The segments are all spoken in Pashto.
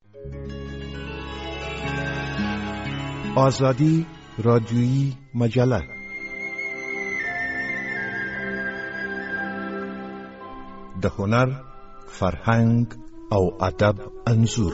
آزادی رادیویی مجله د هنر، فرهنګ او ادب انځور.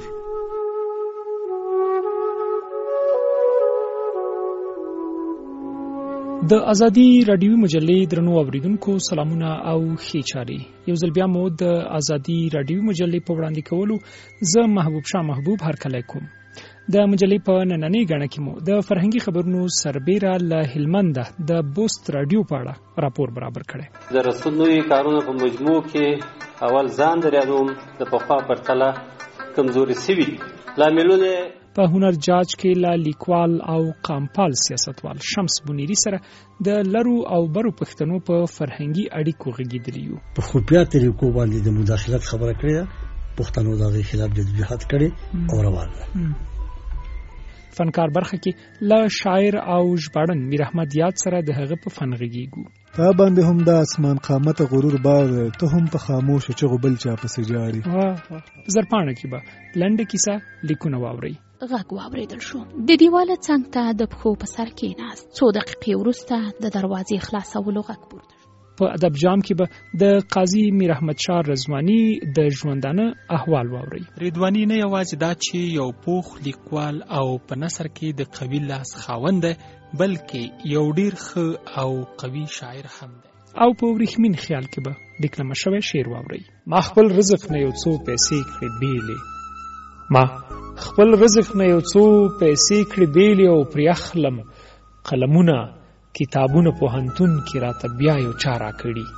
د ازادي رادیوي مجلې درنو اوریدونکو سلامونه او ښې چارې. یو ځل بیا مو د ازادي رادیوي مجلې په وړاندې کولو زه محبوب شاه محبوب هرکلی کوم. د مجلې په نننۍ غاڼه کې مو د فرهنګي خبرونو سربیره له هلمند د بوست رادیو په اړه راپور برابر کړی. د رسنوي کارونو په مجموع کې اول ځان دریادوم د پخوا پرتله کمزوري شوي لاملونه په هنر جاج کې له لیکوال او قامپال سیاستوال شمس بنيري سره د لرو او برو پښتنو په فرهنګي اړیکو غږیدلی یو. په خفیه طریقو باندې د مداخلت خبره کړې ده، پښتنو دغه خلاف جدوجہد کړي او روان ده. فنکار برخه کې له شاعر او ژباړن میر احمد یاد سره د هغه په فن غږیږو. تا باندې هم د اسمان قامت غرور بار ته هم په خاموش چغو بل چا پسې جاري. زرپانه کې به لنډه کیسه لیکونه واوري. غږ واوریدل شو. د دیواله څنګ ته د پښو په سر کېناست. څو دقیقې وروسته د دروازې خلاصولو غږ پورته شو. په ادب جام کې به د قاضي میر احمد شاه رضواني د ژوندانه احوال واوري. رضواني نه یوازې دا چې یو پوخ لیکوال او په نثر کې د قوي لاس خاوند دی، بلکې یو ډیر ښه او قوي شاعر هم دی. او په ورېښمین خیال کې به لیکلمه شوی شعر واوري. ما خپل رزق نه یو څو پیسې کړې بیلې، ما خپل رزق نه یو څو پیسې کړې بیلې او پرې اخلم قلمونه کتابونه پوهنتون کې راته بیا یو چا راکړي.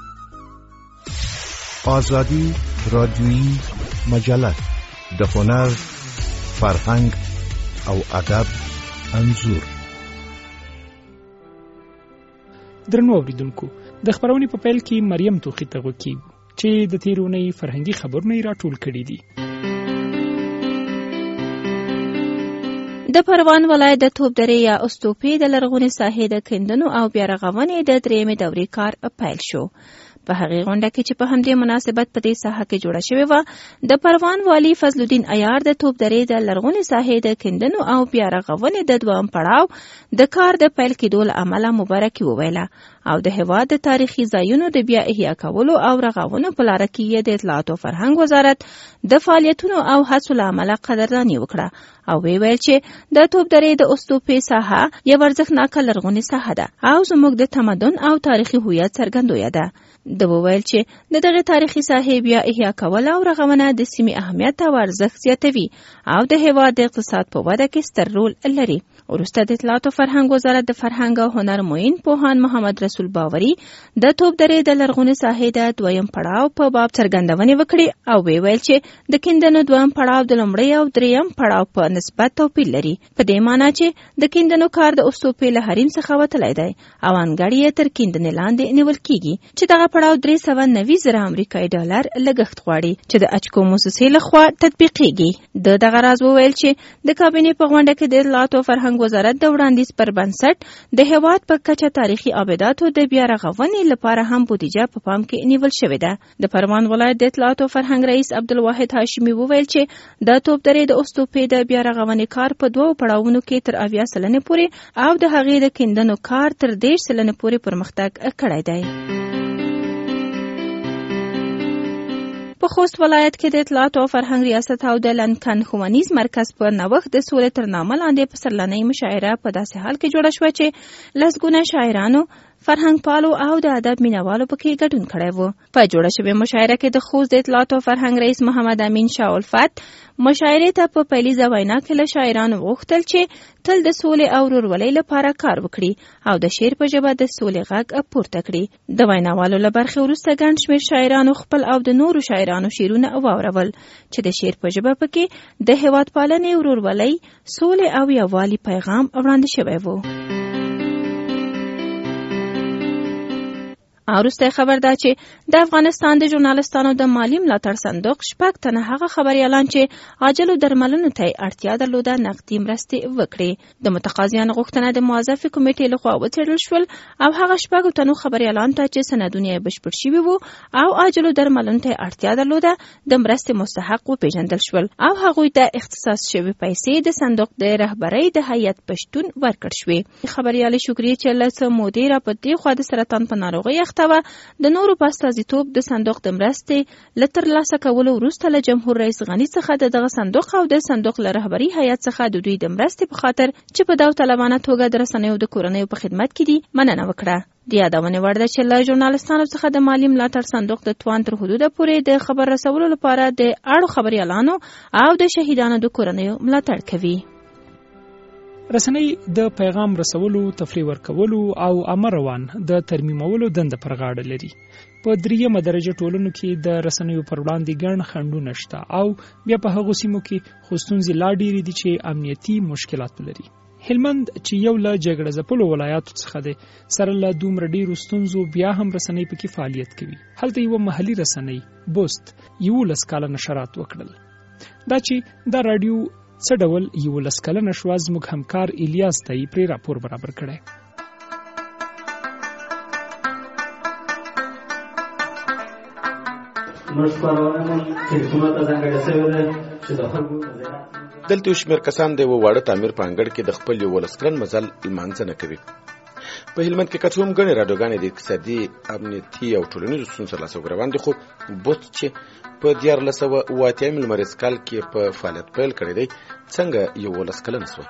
آزادی رادیویی مجله د هنر، فرهنګ او ادب انځور. درنو اوریدونکو، د خبرونې په پیل کې مریم توخی ته غوږ چې د تیرونې فرهنګي خبرونه یې راټول کړي دي. د پروان ولایت د توپ درې یا استوپې د لرغونې ساحې د کیندنو او بیا رغونې د درېیمې دورې کار پیل شو. په هغې غونډه کې چې په همدې مناسبت په دې ساحه کې جوړه شوې وه، د پروان والي فضل الدین عیار د توپ درې د لرغونې ساحې د کیندنو او بیا رغونې د دوام پړاو د کار د پیل کېدو له امله مبارکي وویله او د هېواد د تاریخي ځایونو د بیا احیا کولو او رغونو په لاره کې یې د اطلاعات او فرهنګ وزارت د فعالیتونو او هڅو له امله قدرداني وکړه او ویل چې د توپ درې د استوپې ساحه یو ارزښتناکه لرغونې ساحه ده او زموږ د تمدن او تاریخي هویت څرګندویه ده. د وویل چې د دغه تاریخي ساحې بیا احیا کول او رغونه د سیمې اهمیت او ارزښت زیاتوي او د هېواد د اقتصاد په وده کې ستر رول لري. وروسته د اطلاعات او فرهنګ وزارت د فرهنګ او هنر معین پوهان محمد رسول باوري د توپ درې د لرغونې ساحې د دویم پړاو په باب څرګندونې وکړي او ویل چې د کیندنو دویم پړاو د لومړي او دریم پړاو په نسبت توپیر لري، په دې معنی چې د کیندنو کار د استوپې له حریم څخه وتلی دی او انګړ یې تر کیندنې لاندې نیول کیږي چې دغه پړاو 390,000 امریکایي ډالر لګښت غواړي چې د اچکو موسسې لخوا تطبیقیږي. دغه راز وویل چې د کابینې په غونډه کې د اطلاعات او فرهنګ وزارت د وړاندیز پر بنسټ د هېواد په کچه تاریخي آباداتو د بیا رغونې لپاره هم بودیجه په پام کې نیول شوې ده. د پروان ولایت د اطلاعات او فرهنګ رئیس عبدالواحد هاشمي وویل چې د توپ درې د استوپې د بیا رغونې کار په دوو پړاوونو کې تر 80 سلنې پورې او د هغې د کیندنو کار تر 30 سلنې پورې پرمختګ کړی دی. په خوست ولایت کې د اطلاعات او فرهنګ ریاست او د لنکن ښوونیز مرکز په نوښت د سولې تر نامه لاندې پسرلنۍ مشاعره په داسې حال کې جوړه شوه چې لسګونه شاعرانو، فرهنګ پالو او د ادب مینوالو پکې ګډون کړی و. په جوړه شوې مشاعره کې د خوست د اطلاعات او فرهنګ رئیس محمد امین شاه الفت مشاعرې ته په پیلیزه وینا کې له شاعرانو غوښتل چې تل د سولې او ورورولۍ لپاره کار وکړي او د شعر په ژبه د سولې غږ پورته کړي. د ویناوالو له برخې وروسته ګڼ شمېر شاعرانو خپل او د نورو شاعرانو شعرونه واورول چې د شعر په ژبه پکې د هېواد پالنې، ورورولۍ، سولې او یووالي پیغام وړاندې شوی و. وروسته خبر ده چې د افغانستان د ژورنالستانو د مالی ملاتړ صندوق 6 تنه هغه خبريالان چې عاجلو درملنو ته اړتیا درلوده نقدي مرستې وکړي. د متقاضیانو غوښتنه د موظفې کمیټې لخوا وڅېړل شول او هغه 6 تنو خبريالانو ته چې سندونه بشپړ شوي وو او عاجلو درملنو ته اړتیا درلوده د مرستې مستحق وپېژندل شول او هغوی ته اختصاص شوي پیسې د صندوق د رهبرۍ د هیئت پشتون ورکړل شوې. خبريالې شکریه چې له څه مودې راپدې خو د سرطان په ناروغۍ د نورو په استازیتوب د صندوق د مرستې له ترلاسه کولو وروسته له جمهور رئیس غني څخه دغه صندوق او د صندوق له رهبري هیئت څخه د دوی د مرستې په خاطر چې په داوطلبانه توګه د رسنیو د کورنیو په خدمت کې دي مننه وکړه. د یادونې وړ ده چې له ژورنالستانو څخه د مالی ملاتړ صندوق د توان تر حدوده پورې د خبر رسولو لپاره د اړو خبريالانو او د شهیدانو د کورنیو ملاتړ کوي. رسنۍ د پیغام رسولو، تفریح ورکولو او عامه روان د ترمیمولو دنده پر غاړه لري. په 3مه درجه ټولنو کې د رسنیو پر وړاندې ګڼ خنډونه شته او بیا په هغو سیمو کې خو ستونزې لا ډېرې دي چې امنیتي مشکلات لري. هلمند چې یو له جګړه ځپلو ولایاتو څخه دی سره له دومره ډېرو ستونزو بیا هم رسنۍ پکې فعالیت کوي. هلته یوه محلي رسنۍ بوست 11 کاله نشرات وکړل. دا چې دا راډیو څه ډول 11 کلنه شوه زموږ همکار الیاس ته یې پرې راپور برابر کړی. دلته شمیر کسان د وړه تعمیر په انګړ کې د خپل 11 کلن مزل لمانځنه کوي. په هلمند کې کڅوم غني راډیوګانې د اقتصادي، امنیتي او ټولنیزو ستونزو سره سره روان دي، خو بوت چې په 1408 لمریز کال کې په فعالیت پیل کړی دی څنګه 11 کلن شو.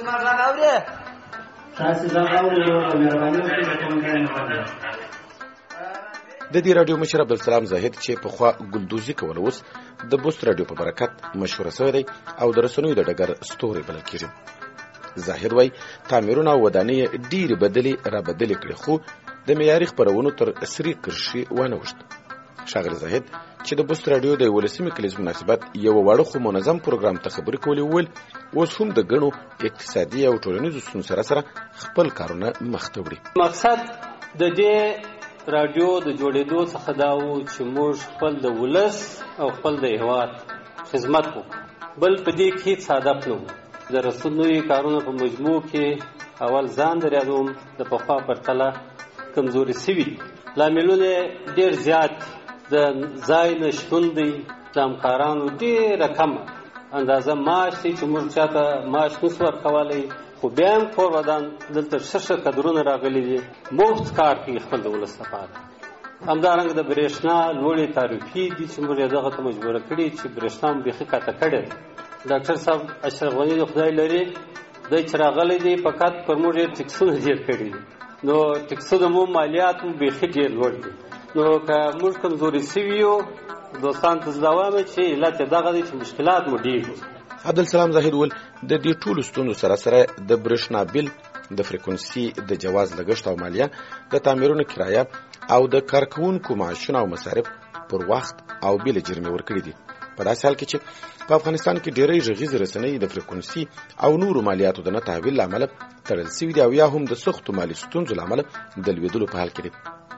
د دې راډیو مشر عبدالسلام زاهد چې په خوا ګلدوزي کوله اوس د بوست راډیو په برکت مشهور شوی دی او د رسنیو د ډګر ستوري بلل کېږي. زاهد وای تعمیرونه او ودانۍ ډېرې بدلې را بدلې کړې خو د معیاري خپرونو تر اثري کرښې ونه وشت. ښاغلی زاهد چې د بوست راډیو د 11مې کلیز مناسبت یو وړه خو منظم پروګرام ته خبرې کولې وویل اوس هم د ګڼو اقتصادي او ټولنیزو ستونزو سره خپل کارونه مخ ته وړي. مقصد د دې راډیو د جوړېدو څخه دا و چې موږ خپل د ولس او خپل د هېواد خدمت وکړو، بل په دې کې هېڅ هدف نه و. د رسنیو کارونه په مجموع کې اول ځان دریادوم د پخوا پرتله کمزوري سوي لاملونه ډېر زیات د ځای نشتون دی، د همکارانو ډېره کمه اندازه معاش دی چې موږ چاته معاش نسو ورکولی، خو بیا هم کور ودان دلته ښه کدرونه راغلي دي مفت کار کوي خپل د ولس لپاره. همدارنګه د برېښنا لوړې تعرفې دي چې موږ یې دغه ته مجبوره کړي چې برېښنا هم بیخي کاته کړې. ډاکټر صاحب اشرف غني د خدای لري دی چې راغلی دی فقط پر موږ یې ټکسونه ډېر کړي دي، نو ټکسونه مو مالیات مو بیخي ډېر لوړ دي. نو که موږ کمزوري سوي یو دوستان ته زده وایم چې علت یې دغه دی چې مشکلات مو ډېر دي. عبدالسلام زاهد وویل د دې ټولو ستونزو سره سره د برېښنا بیل، د فریکونسي د جواز لګښت او مالیه، د تعمیرونو کرایه او د کارکوونکو معاشونه او مصارف پر وخت او بیل جرمې ورکړي دي. په داسې حال کې چې په افغانستان کې ډېرې غږیزې رسنۍ د فریکونسي او نورو مالیاتو د نه تحویل له امله تړل سوي دي او یا هم د سختو مالي ستونزو له امله د لوېدلو په حال کې دي.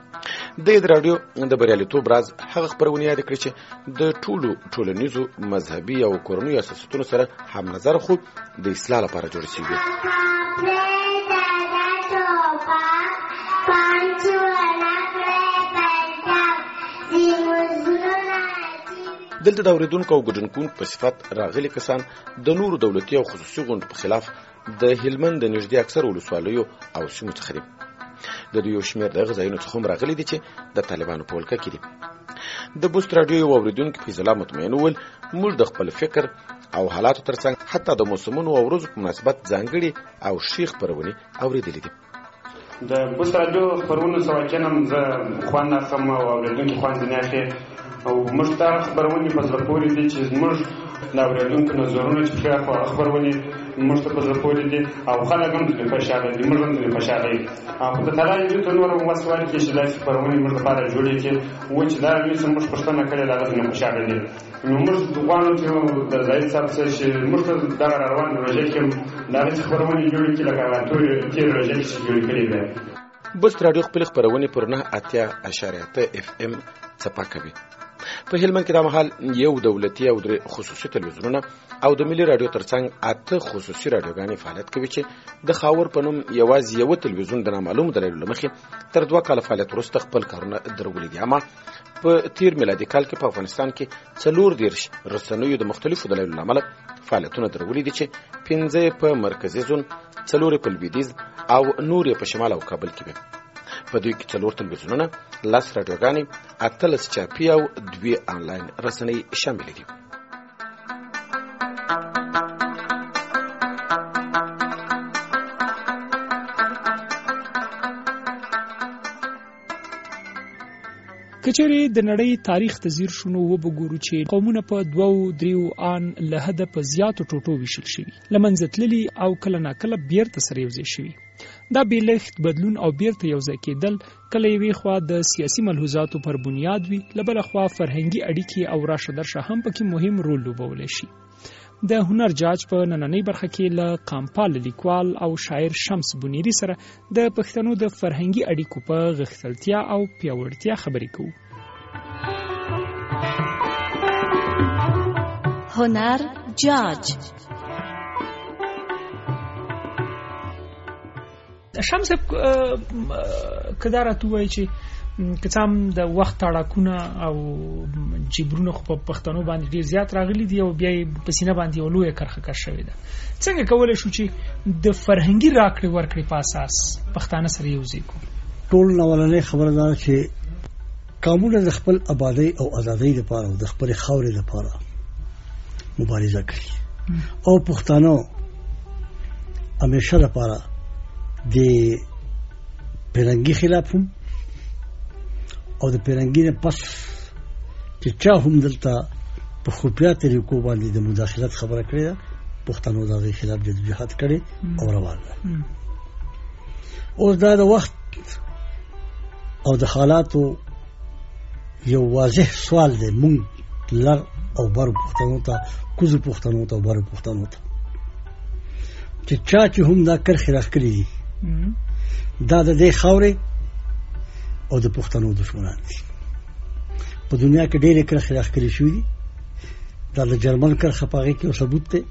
د راډیو د بریالیتوب راز هغه خپرونې یاد کړې چې د ټولو ټولنیزو، مذهبي او کورنیو اساساتونو سره هم نظر خو د اصلاح لپاره جوړ شوي دي. دلته د اوریدونکو او ګډونکو په صفت راغلي کسان د نورو دولتي او خصوصي غونډو په خلاف د هلمند د نږدې اکثر ولسوالیو او سیمو څخه دي. د دوی یو شمېر دغه ځایونو څخه هم راغلي دي چې د طالبانو په ولکه کې دي. د بوست راډیو یو اوریدونکي فیض الله مطمئن وویل موږ د خپل فکر او حالاتو ترڅنګ حتی د موسمونو او ورځو په مناسبت ځانګړي او ښې خپرونې اورېدلې دي. د بوست راډیو خپرونو سواکین هم زه خوند اخلم او اوریدونکي خوند ځینې اخلي او موږ ته خبرونې په زړه پورې دي چې زموږ د اوریدونکو نظرونه چې پکې خبرونې موږ ته په زړه پورې دي او خلک هم ترې خوشحاله دي، موږ هم ترې خوشحاله یو. خو د تلایي دوی ته نور هم وسوال کړي چې داسې خپرونې موږ لپاره جوړې کړي و چې دا دوی څه موږ پوښتنه کړې د هغه ترې خوشحاله دي. نو موږ غواړو چې د زاهد صاحب څخه چې موږ ته دغه راروان روژه کې هم د هغې څه خپرونې جوړې کړي لکه تېرې روژه کې چې جوړې کړې وې. بست رادیو خپل خبرونه پر 9.8 FM څپه کوي. په هلمند کې د مهال یو دولتي او خصوصي تلویزیونونه او د ملي رادیو ترڅنګ 8 خصوصي رادیوګانې فعالیت کوي چې د خاور په نوم یوازې یو تلویزیون د نامعلوم دلایلو له مخې تر 2 کال فعالیت وروسته خپل کارونه درولي دي. اما په تیر میلادي کال کې په افغانستان کې 40 رسنیو د مختلفو دلایلو له امله فعالیتونه درولي دي چې 15 په مرکزي زون، 4 په لویدیځ او نور په شمال او کابل کې دي. په دوی کې 4 تلویزیونونه، 10 رادیوګانې، 18 چاپي او 2 آنلاین رسنۍ شامل دي. کچېرې د نړۍ تاریخ ته ځیر شو نو وګورو چې قومونه په 2-3 آن له حده په زیاتو ټوټو ویشل شوي، له منځه تللي او کله ناکله بیرته سره یوځای شوي. دا بېلښت بدلون او بیرته یوځای کېدل کله یوې خوا د سیاسي ملحوظاتو پر بنیاد وي، له بله خوا فرهنګي اړیکې او راشه درشه هم پکې مهم رول لوبولی شي. د هنر جاج په نننۍ برخه کې له قامپال لیکوال او شاعر شمس بنيري سره د پښتنو د فرهنګي اړیکو په غښتلتیا او پیاوړتیا خبرې کوو. هنر جاج. شمس کدارت وایي چې کڅام د وخت اړکونه او جبرونه خو په پښتنو باندې ډیر زیات راغلي دي او بیا په سینه باندې یو لوی کرخه کار شوی ده. څنګه کولای شو چې د فرهنګي راکړې ورکړې په اساس پښتانه سره یوځای کو؟ ټول نولنې خبره ده چې قومونه د خپل آبادی او ازادۍ لپاره او د خپل خاورې لپاره مبارزه کوي او پښتانه همیشه لپاره د پیرنګي خلاف هم او د پیرنګي نه پس چې چا هم دلته په خفیا طریقو باندې د مداخلت خبره کړې ده، پښتنو دغه خلاف جدوجہد کړي او روان ده. اوس دا د وخت او د حالاتو یو واضح سوال دی، مونږ لر او بر پښتنو ته، کوزو پښتنو ته او بر پښتنو ته چې چا چې هم دا کرخې راښکلي دي دا د دې خاورې او د پښتنو دشمنان دي. په دنیا کې ډېرې کرخې راښکلې شوي دي. دا د جرمن کرخه په هغې کې یو ثبوت دی.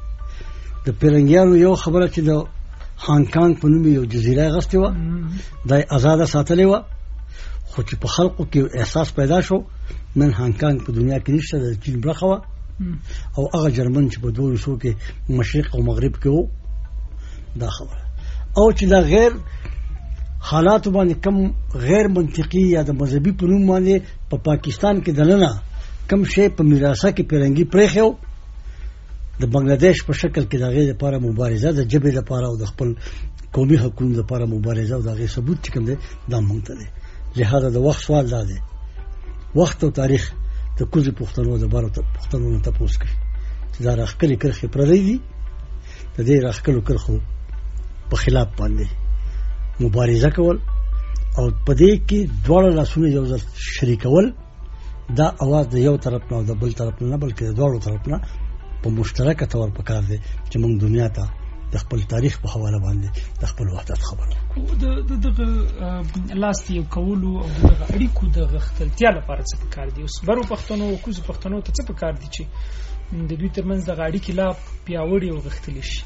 د پیرنګیانو یو خبره چې د هانګ کانګ په نوم یو جزیره یې اخیستې وه، دا یې ازاده ساتلې وه، خو چې په خلقو کې احساس پیدا شو نن هانګ کانګ په دنیا کې نشته، د چین برخه وه او هغه جرمن چې په 200 کې مشرق او مغرب کې وو. دا خبره او چې دا غیر حالات باندې کم غیر منطقي یا د مذهبي په نوم باندې په پاکستان کې دننه کم شی په میراثه کې پیرنګي پرېښیو، د بنگلاديش په شکل کې د هغې لپاره مبارزه، د ژبې لپاره او د خپل قومي حقونو لپاره مبارزه او د هغې ثبوت چې کوم دی دا موږ ته دی. لهذا د وخت سوال دا دی، وخت او تاریخ د کوزو پښتنو د بارو پښتنو نه تپوس کوي چې دا راښکلې کرښې پردۍ دي، د دې راښکلو کرښو په خلاف باندې مبارزه کول او په دې کې دواړه لاسونه یو ځل شریکول. دا اواز د یو طرف نه او د بل طرف نه بلکې د دواړو طرف نه په مشترکه تور پکار دی چې موږ دنیا ته د خپل تاریخ په حواله باندې د خپل وحدت خبره دغه لاس یو کولو او دغه اړیکو د غښتلتیا لپاره څه پکار دي؟ اوس برو پښتنو او کوزو پښتنو ته څه پکار دي چې د دوی ترمنځ دغه اړیکې لا پیاوړې او غښتلې شي؟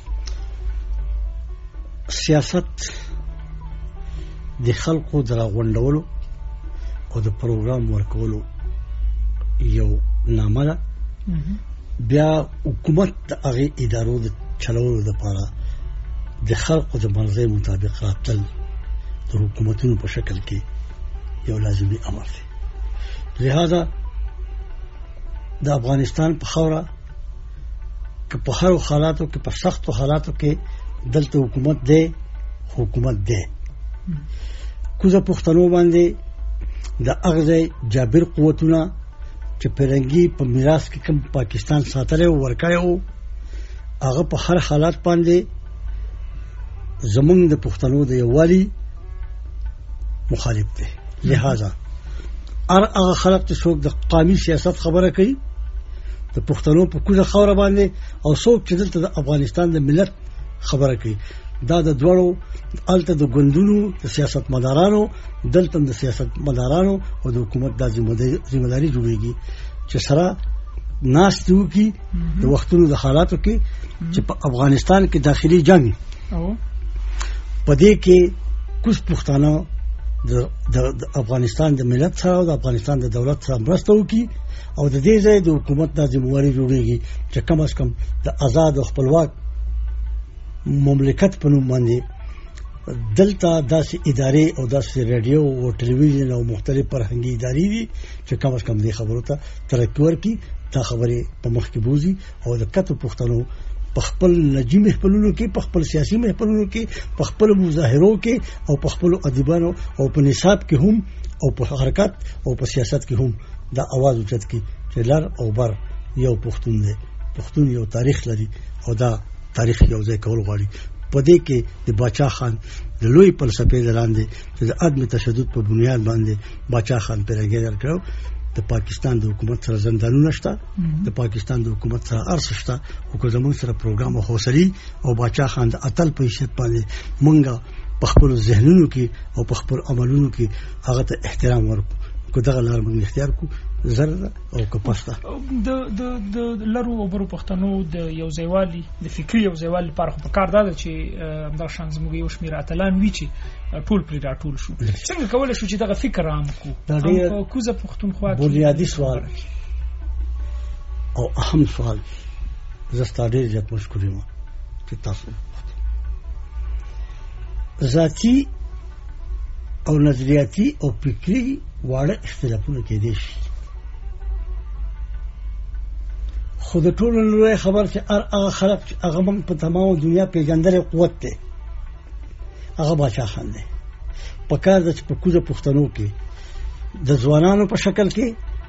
سیاست د خلقو د راغونډولو او د پروګرام ورکولو یو نامه ده. بیا حکومت د هغې ادارو د چلولو لپاره د خلقو د مرضۍ مطابق راتل د حکومتونو په شکل کې یو لازمي امر دی. لہذا د افغانستان په خاوره که په هرو حالاتو کې، په سختو حالاتو کې دلته حکومت دی. کوزه پښتنو باندې د اغزه جابر قوتونه چې پیرنګي په میراث کې کوم پاکستان ساتره ورکړی وو، هغه په هر حالات باندې زمونږ د پښتنو د یووالي مخالف دی. لہذا هغه خلک چې څوک د قومي سیاست خبره کوي د پښتنو په کوزه خاوره باندې او څوک چې دلته د افغانستان د ملت خبره کوي دا د دوړو الته د ګوندونو د سیاستمدارانو دلته د سیاستمدارانو او د حکومت د ذمہداري جوړیږي چې سره ناس دیو کی د وختونو د حالاتو کې چې په افغانستان کې داخلي جنگ په دې کې کوم پښتانه د افغانستان د ملت سره او د افغانستان د دولت سره مرسته وکړي او د دې ځای د حکومت د ذمہواري جوړیږي چې کم از کم د آزاد او خپلواک مملکت په نوم باندې دلته داسې ادارې او داسې رادیو او ټلویزیون او مختلف فرهنګي ادارې دي چې کم از کم دې خبرو ته ترقی ورکړي دا خبرې په مخ کې بوزي او د کتو پښتنو په خپل نجی محفلونو کې په خپل سیاسي محفلونو کې په خپل مظاهرو کې او په خپل ادیبانو او په نصاب کې هم او په حرکت او په سیاست کې هم دا आवाज اوچت کی چې لر او بر یو پښتون دی پښتون یو تاریخ لري او دا تاریخ یو ځای کول غواړي په دې کې د باچا خان د لوی فلسفې لاندې چې د عدم تشدد په بنیاد باندې باچا خان پیرګر کړو د پاکستان د حکومت سره زندانونه شته د پاکستان د حکومت سره ارس شته او که زموږ سره پروګرام او حوصلي او باچا خان د اتل په حیثیت باندې مونږه په خپل ذهنونو کې او په خپل عملونو کې هغه ته احترام ورکړو کو دغه لار موږ اختیار کو زرد او کپستا د لرو او برو پښتنو د یو ځایوالي د فکری یو ځایوالي لپاره په کار ده چې دا شان زموږ یو شمیر اتلان وی چې ټول پر راټول شو څنګه کولای شو چې دغه فکر عام کو په کوزه پښتونخوا کې بنیادی سوال او اهم سوال زستا ډیر زیات مشکور یم چې تاسو ذاتی او نظریاتي او فکری واړه اختلافونه کې دي خود ټول لوی خبر چې هغه خلک هغه موږ په تمام دنیا پیژندل قوت ته هغه باچا خان دی په کار د کوزه پښتنو کې د ځوانانو په شکل کې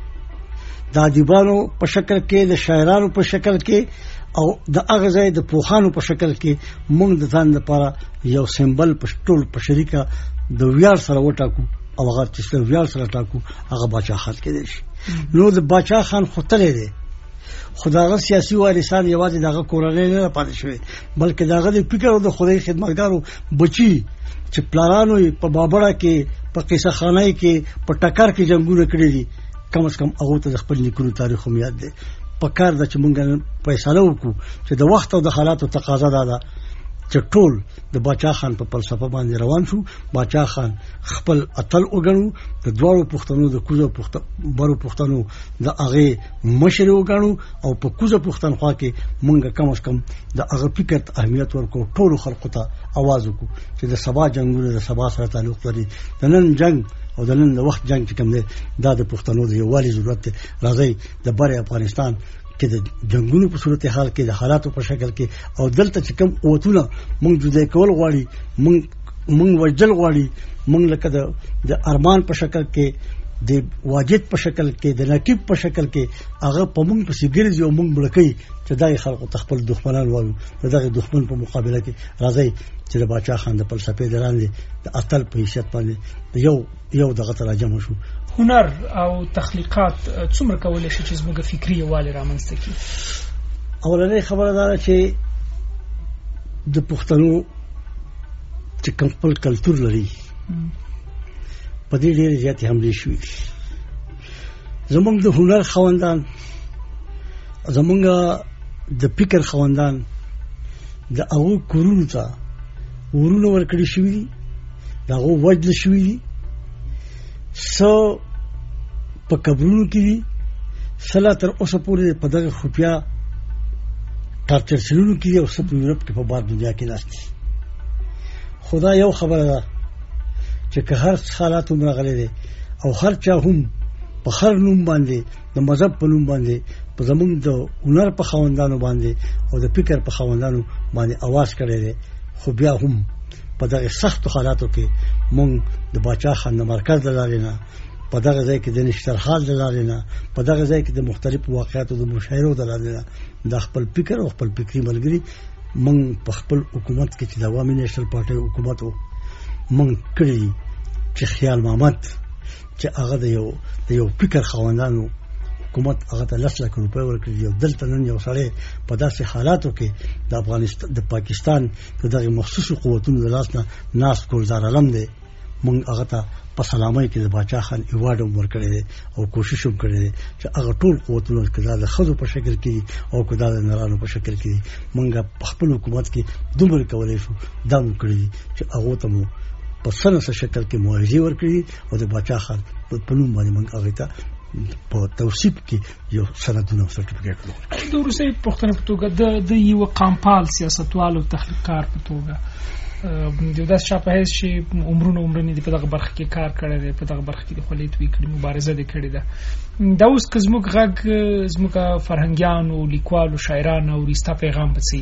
د ادیبانو په شکل کې د شاعرانو په شکل کې او د هغه ځای د پوخانو په شکل کې موږ د ځان لپاره یو سمبل په ټول په شریکه د ویاړ سره وټاکو او هغه چې ویاړ سره ټاکو هغه باچا خان کې دی نو د باچا خان خطرې دی خداغه سیاسي وارثان یوازې دغه کورنۍ نه پاتې شوی بلکې دغه د فکر او د خدای خدمتګارو بچي چې پلانانو په بابړه کې په قصه خانه کې په ټکر کې جنگونه کړی دي کم از کم هغه ته خپل لیکلو تاریخ هم یاد دی په کار د چې مونږ فیصله وکړو چې د وخت او د حالاتو تقاضا ده چې ټول د باچا خان په فلسفه باندې روان شو باچا خان خپل اتل وګڼو د دوړو پښتنو د کوزه برو پښتنو د هغه مشر وګڼو او په کوزه پښتونخوا کې مونږ کم از کم د هغه فکر اهمیت ورکو ټول خلکو ته आवाज وکړو چې د سبا جنگونو د سبا سره تعلق لري د نن جنگ او د نن وخت جنگ چې کوم دی دا د پښتنو د یووالي ضرورت دی راځي د بره افغانستان کې د جنگونو په صورت حال کې د حالاتو په شکل کې او دلته چې کوم قوتونه مونږ جوړې کول غواړي مونږ وجل غواړي مونږ لکه د ارمان په شکل کې د واجد په شکل کې د نقیب په شکل کې هغه په مونږ په سیګریز یو مونږ بلکې چې دای خلکو تخپل دښمنان وایو دغه دښمن په مقابله کې راځي چې د باچا خان د فلسفې دلاندې د اتل په حیثیت باندې یو دغه تراجم شو هنر او تخلیقات څومره کولای شي چې زموږ فکری یووالی رامنځته کړي اولنۍ خبره دا چې د پښتنو چې کوم خپل کلتور لري په دې ډېر زیاتې حملې شوې زموږ د هنر خوندان زموږ د فکر خوندان د هغو کورونو ته ورونه ورکړي شوي دي د هغو وجل شوي دي سو په قبرونو کې دي سلا تر اوسه پورې په دغه خفیا ټارچر سلونو کې او سب یورپ کې په بار دنیا کې ناشتي خدا یو خبره ده چې که هر حالات عمر غلې دي او هر چا هم په هر نوم باندې د مذهب په نوم باندې په زمونږ د هنر په خوندانو باندې او د فکر په خوندانو باندې आवाज کړي دي خو بیا هم په دغه سخت حالاتو کې مونږ د باچا خان مرکز دلاري نه په دغه ځای کې د نشترحال دلاري نه په دغه ځای کې د مختلفو واقعاتو د مشاهیرو دلاري نه د خپل فکر او خپل فکری ملګری مونږ په خپل حکومت کې چې د عوامي نېشنل پارټي حکومت مونږ کړی چې خیال محمد چې هغه د یو فکر خوندانو حکومت هغه ته 10 لک روپۍ ورکړي او دلته نن یو سړی په داسې حالاتو کې د افغانستان د پاکستان دغه مخصوصو قوتونو د لاس نه ناس ګلزار علم دی مونږ هغه ته په سلامۍ کې د باچا خان ایوارډ ورکړی دی او کوشش هم کړی دی چې هغه ټول قوتونه کدا د خزو په شکل کې او کدا د نرانو په شکل کې مونږ په خپل حکومت کې دومره کولای شو دا مو کړی چې هغه ته مو په سنس شکل کې معاوضه ورکړي او د باچا خان په نوم باندې مونږ هغه ته په توصیف کې یو سندونه سرټیفیکټ ورکړو. د روسي پښتنو په توګه د یو قامپال سیاستوالو تحقیقکار په توګه د داس چا په هیڅ شي عمرونه دي په دغه برخه کې کار کړی دی په دغه برخه کې د خلیت وی کړي مبارزه دي کړې ده دا اوس که زموږ غږ زموږ فرهنګیانو لیکوالو شاعرانو او رستا پیغام بسي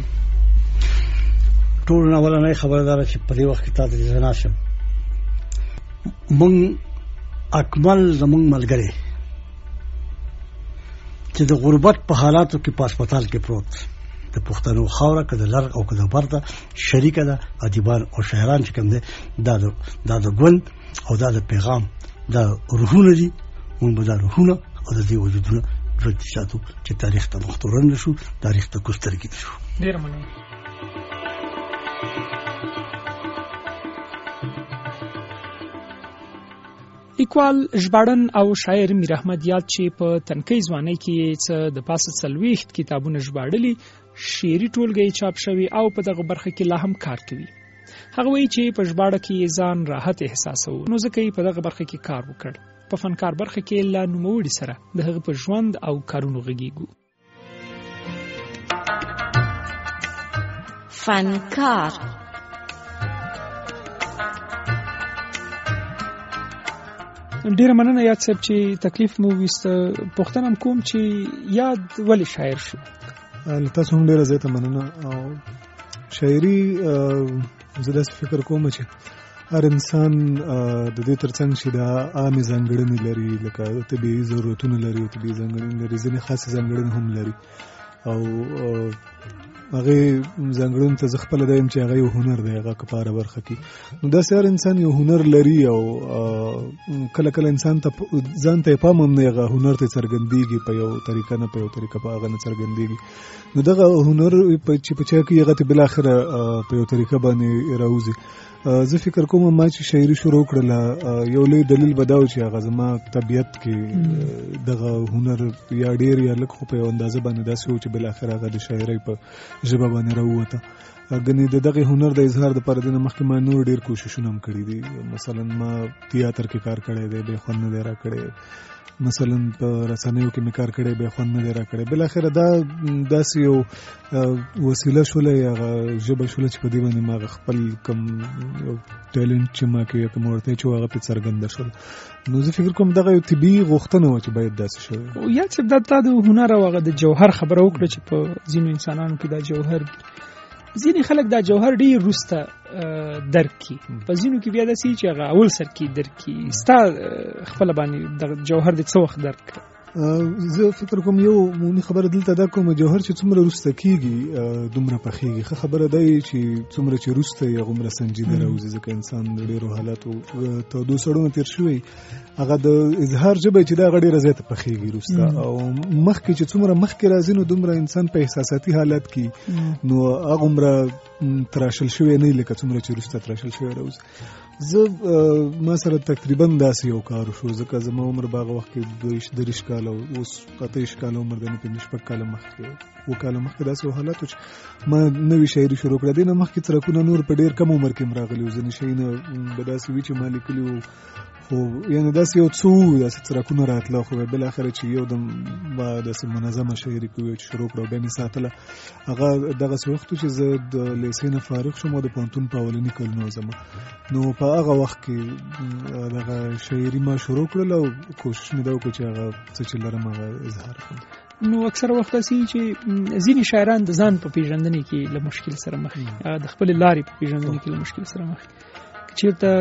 ټول اولنۍ خبردار چې په دې وخت کې تاسو زنا شم مونږ اکمل زمونږ ملګری چې د غربت په حالاتو کې په هسپتال کې پروت د پښتنو خاوره کده لر او کده برده شریکه ده ادیبان او شاعران چې کوم دي دا د ګوند او دا د پیغام دا روحونه دي مونږ به دا روحونه او د دې وجودونه ژوندي ساتو چې تاریخ ته مختورن شو تاریخ ته کوسترګي شو. ډیر مننه. لیکوال ژباړن او شاعر میر احمد یاد چې په تنکۍ ځوانۍ کې څه د پاسه 40 کتابونه ژباړلي شعري ټولګي چاپ شوی او په دغه برخه کې لا هم کار کوي. هغه وایي چې په ژباړه کې ځان راحت احساسو نو ځکه په دغه برخه کې کار وکړ. په فنکار برخه کې لا نوموړي سره د هغه په ژوند او کارونو غږیږو. فنکار ډیر مننه یاد صاحب چې تکلیف مو وست پښتنه کوم چې یاد ولی شاعر شو. تاسو هم ډیره زیاته مننه او شاعري زه داسې فکر کوم چې هر انسان د دې ترڅنګ چې د عامې ځانګړنې لري لکه طبیعي ضرورتونه لري او طبیعي ځانګړنې لري ځینې خاصې ځانګړنې هم لري او هغه ځانګړنې ته خپل دایم چې هغه یو هنر دی هغه کپاره برخه کې نو دا هر انسان یو هنر لري او کله کله انسان ته ځان ته پام نه هغه هنر ته څرګندېږي په یو طریقه نه په یو طریقه په هغه نه څرګندېږي نو دغه هنر چې په چا کې هغه ته بل اخر په یو طریقه باندې راوځي. زه فکر کوم ما چې شاعري شروع کړله یو لوی دلیل بداو چې هغه زما طبیعت کې دغه هنر یا ډیر یا لږ خو په یو اندازه باندې داسې و چې بل اخر هغه د شاعرۍ په ژبه باندې راووته. ګنې دغه هنر د اظهار د پاره د مخکې ما نور ډیر کوششونه هم کړي دي. مثلا ما تیاتر کې کار کړی دی به خوند نه را کړی مثلا په رسنیو کې مې کار کړی به خوند نه را کړی بل اخر دا داسې یو وسیله شوله یا ژبه شوله چې په دې باندې ما خپل کم یو ټیلنټ چې ما کې کوم ورته چې هغه په څرګند شول نو زه فکر کوم دغه یو طبيعي غوښتنه و چې باید داسې شوی او یا چې د هنر او د جوهر خبره وکړه چې په ځینو انسانانو کې دا جوهر ځینې خلک دا جوهر ډیر روسته درک کی په ځینو کې بیا داسې چې هغه اول سر کې درک کی ستا خپل باندې د جوهر د څو وخت درک. زه فکر کوم یو مونږ خبره دلته دا کوم جوهر چې څومره روسته کیږي دومره پخېږي. خبره ده چې څومره چې روسته یې غومره سنجیده راوځي ځکه انسان د ډیرو حالاتو ته دوه سړونه تیر شوی هغه د اظهار ژبه چې دا ډیره زیاته پخېږي روسته او مخکې چې څومره مخکې راځي نو دومره انسان په احساساتي حالت کې نو هغه عمره تراشل شوی نه لکه څومره چې روسته تراشل شوی راوځي. زه ما سره تقریبا داسې یو کار شو ځکه زما عمر باغه وخت کې 23 کال او اوس 28 کال عمر د 15 کال مخکې وکاله مخکې داسې حالات چې ما نوې شاعري شروع کړه دینه مخکې ترکونه نور په ډیر کم عمر کې مراغلي وزنه شینه به داسې وی چې مالک لیو خو یعنی داسې یو څو داسې ترکونه راتله خو بل اخر چې یو د داسې منظمه شاعري کوي چې شروع کړو به می ساتله هغه دغه وخت چې زه د لیسین فارغ شوم د پونتون په اولنی کلونو زما نو په هغه وخت کې دغه شاعري ما شروع کړل او کوشش مې دا وکړ چې هغه څه چې لرم هغه اظهار کړم. نو اکثر وخت اسی چې ځینې شاعران د ځان په پیژندنې کې له مشکل سره مخ دي د خپل لارې په پیژندنې کې له مشکل سره مخ دي چیرته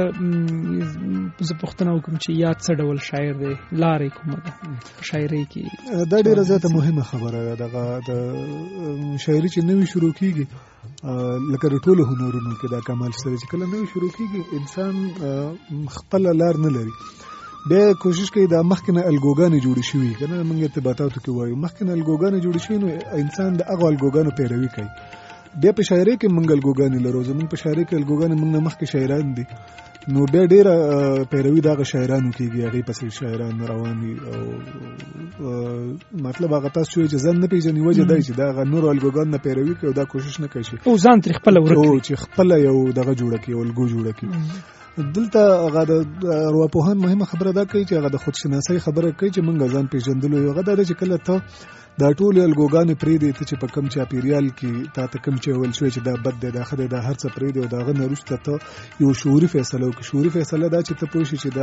زه پوښتنه وکم چې یاد څه ډول شاعر دی لارې کومه ده شاعري کې دا ډیره زیاته مهمه خبره ده. دغه د شاعري چې نوې شروع کیږي لکه د ټولو هنرونو کې دا کمال سره چې کله نوې شروع کیږي انسان خپل لار نه لري بیا کوشش کوي دا مخکې نه الګوګانې جوړې شوي کنه موږ ارتباطاتو کې وایو مخکې نه الګوګانې جوړې شوي نو انسان د هغو الګوګانو پیروي کوي. بیا په شاعرۍ کې موږ الګوګانې لرو زموږ په شاعرۍ کې الګوګانې موږ نه مخکې شاعران دي نو بیا ډېره پیروي د هغه شاعرانو کېږي هغې پسې شاعران روان وي او مطلب هغه تاسو چې ځان نه پېژني وجه دی چې د هغه نورو الګوګانو نه پیروي کوي او دا کوشش نه کوي ځان ترې خپله ورک کړي چې خپله یو دغه جوړه کړي یو الګو جوړه کړي. دلته هغه د ارواپوهان مهمه خبره دا کوي چې هغه د خودشناسۍ خبره کوي چې موږ ځان پېژندلو یو هغه دا دی چې کله ته دا ټول الګوګانې پرېږدې ته چې په کوم چاپېریال کې تا ته کوم چې ویل شوی چې دا بد دی دا ښه دی دا هر څه پرېږدې او د هغه نه وروسته ته یو شعوري فیصله وکړې. شعوري فیصله دا چې ته پوه شې چې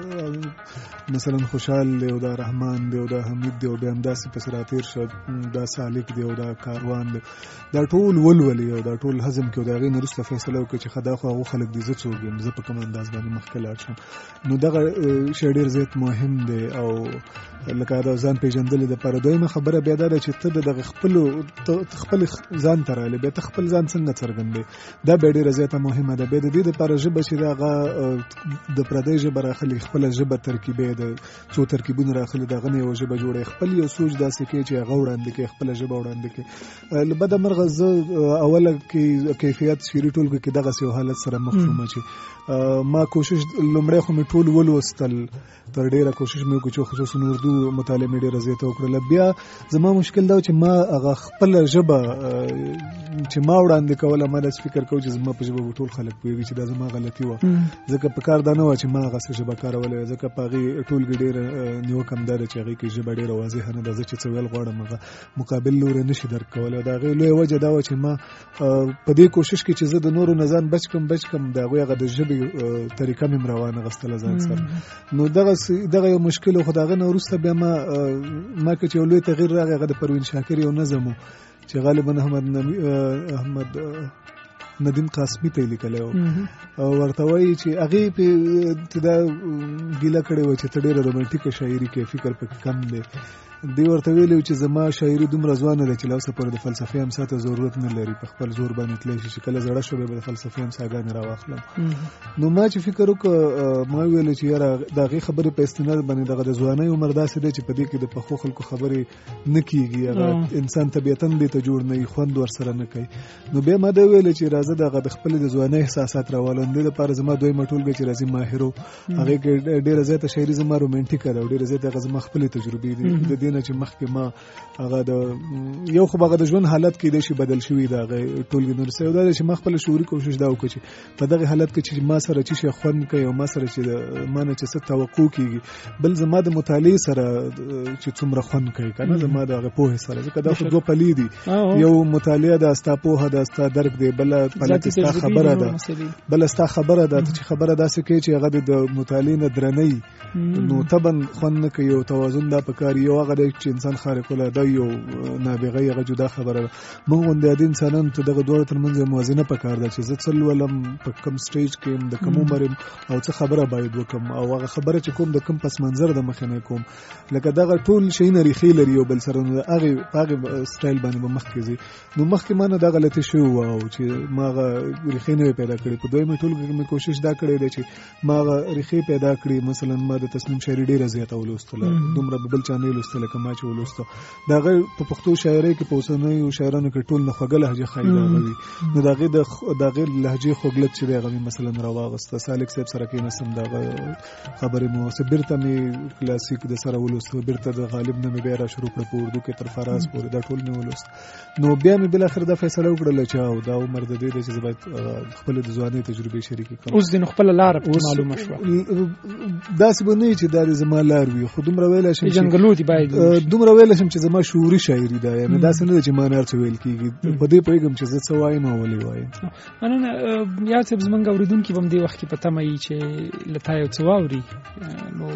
دا مثلا خوشحال دی او دا رحمان دی او دا حمید دی او بیا همداسې پسې راتېر شه دا سالک دی او دا کاروان دی دا ټول ولولې او دا ټول هضم کړي او د هغې نه وروسته فیصله وکړي چې ښه دا خو هغو خلک دي زه څوک یم زه په کوم انداز باندې مخکې لاړ شم. نو دغه شی ډېر زیات مهم دی او لکه دا ځان پېژندلو دپاره. دویمه خبره بیا دا ده چې ته د دغه خپل ځان ته راغلې بیا ته خپل ځان څنګه څرګندوې دا بیا ډېره زیاته مهمه ده. بیا د دې دپاره ژبه چې د هغه د پردۍ ژبه راخلي خپله ژبه ترکیبی د څو ترکیبونه راخلي د هغه نه یوه ژبه جوړوي خپل یو سوچ داسې کوي چې هغه وړاندې کوي خپله ژبه وړاندې کوي. له بده مرغه زه اوله کې کیفیت شعري ټولګو کې دغسې یو حالت سره مخ شوم چې ما کوشش لومړی خو مې ټول ولوستل تر ډېره کوشش مې وکړو چې خصوصا اردو مطالعه مې ډېره زیاته وکړله. بیا زما مشکل دا و چې ما هغه خپله ژبه چې ما وړاندې کوله ما داسې فکر کوم چې زما په ژبه به ټول خلک پوهېږي چې دا زما غلطي وه ځکه په کار دا نه وه چې ما هغسې ژبه کارولی ځکه په هغې ټولګې ډېره نیوکه همدا ده چې هغې کې ژبه ډېره واضحه نه ده زه چې څه ویل غواړم هغه مقابل لوری نه شي درک کولی. د هغې لویه وجه دا وه چې ما په دې کوشش کې چې زه د نورو نه ځان بچ کړم د هغوی هغه د ژبې طریقه مې روانه غستله ځان سره. نو دغه یو مشکل خو د هغه نه وروسته بیا ما که چې یو لوی تغییر راغی هغه د پروین شاکر یو نظم و چې غالبا احمد ندیم قاسمي ته یې لیکلی و او ورته وایي چې هغې پې دا ګیله کړې وه چې ته ډېره رومانټیکه شاعري کوې فکر پکې کم دی. دوی ورته ویلي چې زما شاعري دومره ځوانه ده چې لا اوسه پورې د فلسفې امسا ته ضرورت نه لري په خپل زور باندې تللی شي چې کله زړه شو بیا به د فلسفې امساګانې راواخلم. نو ما چې فکر وکړه ما ویلې چې یاره د هغې خبرې په استناد باندې دغه د ځوانۍ عمر داسې دی چې په دې کې د پخو خلکو خبرې نه کېږي هغه انسان طبیعتاً دې ته جوړ نه وي خوند ورسره نه کوي. نو بیا ما دا ویلې چې راځه دغه د خپلې د ځوانۍ احساسات راولم دې دپاره زما دویمه ټولګه چې راځي ماهرو هغې کې ډېره زیاته شاعري زما رومانټیکه ده او ډېره زیاته هغه زما خپلې تجربې دي د دې نه چې مخکې ما هغه د یو خو هغه د ژوند حالت کې دی شي بدل شوي د هغې ټولګې نورسه یو دا دی چې ما خپله شعوري کوشش دا وکړه چې په دغې حالت کې چې ما سره چې شی خوند کوي او ما سره چې ما نه چې څه توقع کېږي بل زما د مطالعې سره چې څومره خوند کوي که نه زما د هغې پوهې سره ځکه دا خو دوه پلې دي یو مطالعه ده ستا پوهه ده ستا درک دی بله پله کې ستا خبره ده بله ستا خبره ده چې خبره داسې کوي چې هغه د مطالعې نه درنۍ نو طبعا خوند نه کوي او توازن دا پکار یو هغه دی چې انسان خارق العاده یو نابغه هغه جدا خبره ده. موږ غوندې عادي انسانانو ته دغه دواړو ترمنځ موازنه پکار ده چې زه څه لولم په کوم سټیج کې یم د کوم عمر یم او څه خبره باید وکړم او هغه خبره چې کوم د کوم پس منظر د مخې نه کوم لکه دغه ټول شیونه ریښې لري یو بل سره نو هغې په هغې سټایل باندې به مخکې ځي. نو مخکې ما نه دا غلطي شوې وه او چې ما هغه ریښې نه وې پیدا کړې په دویمې ټولګه کې مې کوشش دا کړی دی چې ما هغه ریښې پیدا کړې مثلا ما د تصنیم شاعري ډېره زیاته ولوستله دومره به بل چا نه یې لوستله که ما چې ولوسته د هغه په پښتو شاعرۍ کې په اوسنیو شاعرانو کې ټول نه خوږه لهجه ښایي د هغه وي نو د هغې لهجې خوږلت چې دی هغه مې مثلا راواغسته سالک صاحب سره کېناستم د هغه خبرې مې واخیستې بېرته مې کلاسیک د سره ولوسته بېرته د غالب نه مې بیا را شروع کړه په اردو کې تر فراز پورې دا ټول مې ولوست. نو بیا مې بالاخره دا فیصله وکړله چې او دا عمر د دې دی چې زه باید خپلې د ځوانۍ تجربې شریکې کړم. اوس دې نو خپله لاره معلومه شوه داسې به نه وي چې دا زما لار وي خو دومره ویلی شم جنګلو دي باید دومره ویلی شم چې زما شعوري شاعري ده یعنې داسې نه ده چې ما نه هر څه ویل کېږي په دې پوهېږم چې زه څه وایم او ولې وایم. مننه یاد صاحب زموږ اورېدونکي به هم دې وخت کې په تمه وي چې له تا یو څه واوري نو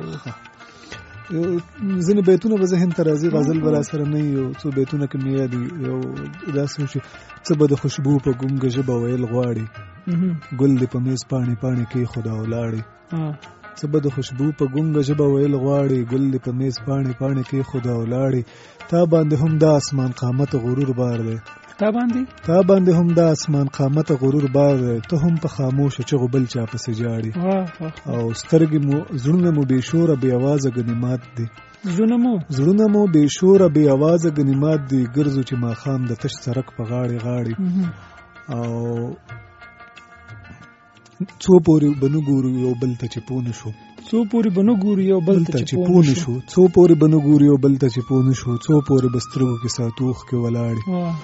ځینې بیتونه به ذهن ته راځي غزل به راسره نه وي یو څو بیتونه که مې یاد وي یو داسې چې څه به د خوشبو په ګونګه ژبه ویل غواړي ګل دې په میز پاڼې پاڼې کېښوده ولاړې څه به د خوشبو په ګونګه ژبه ویل غواړي ګل دې په میز پاڼې پاڼې کېښوده ولاړې تا باندې هم دا اسمان قامت غرور بار دی تا باندې هم د اسمان قامت غرور بار ته هم په خاموش چغو بل چا پسې جاړي او سترګې مو زړونه مو بې شوره بې اوازه غنیمات دي زړونه مو بې شوره بې اوازه غنیمات دي ګرځو چې ماښام د تش سړک په غاړې او څو پورې بنو ګورو یو بل ته چې پونه شو څو پورې بنو ګورو یو بل ته چې پونه شو څو پورې بنو ګورو یو بل ته چې پونه شو څو پورې بسترګو کې ساتوخ کې ولاړې